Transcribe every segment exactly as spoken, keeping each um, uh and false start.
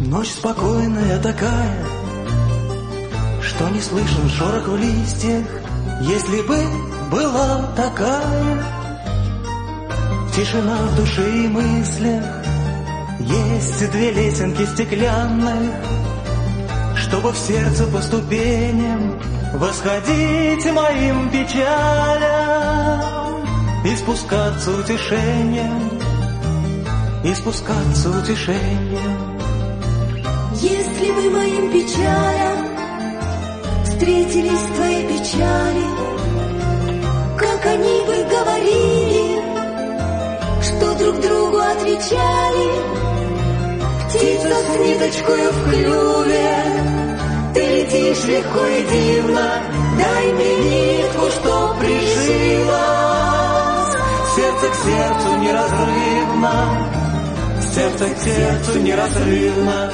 Ночь спокойная такая, что не слышен шорох в листьях. Если бы была такая тишина в душе и мыслях, есть две лесенки стеклянных, чтобы в сердце по ступеням восходить моим печалям и спускаться утешением, и спускаться утешением. Если бы моим печалям встретились твои печали, как они бы говорили, что друг другу отвечали. Птица с ниточкою в клюве, ты летишь легко и дивно, дай мне нитку, что прижилась. Сердце к сердцу неразрывно, сердце к сердцу неразрывно.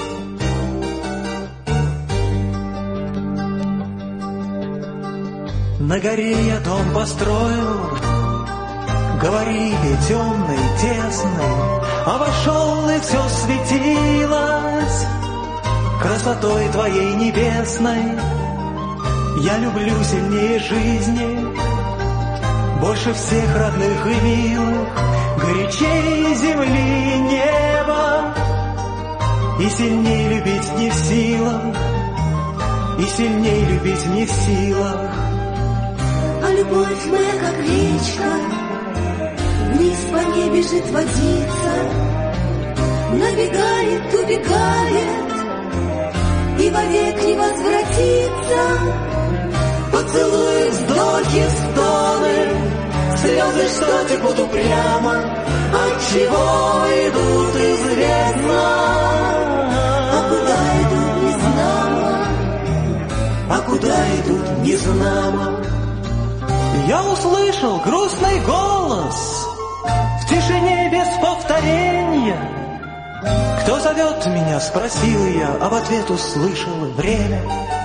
На горе я дом построил, говорили темный, тесный, а вошел и все светилось красотой твоей небесной. Я люблю сильнее жизни, больше всех родных и милых, горячей земли и неба, и сильней любить не в силах, и сильней любить не в силах. А любовь моя, как речка, вниз по ней бежит водица, набегает, убегает и вовек не возвратится. Поцелуи, вздохи, стоны, слезы, что текут упрямо, отчего идут известно, а куда идут незнамо, а куда идут незнамо. Я услышал грустный голос в тишине без повторения. Кто зовет меня, спросил я, а в ответ услышал время.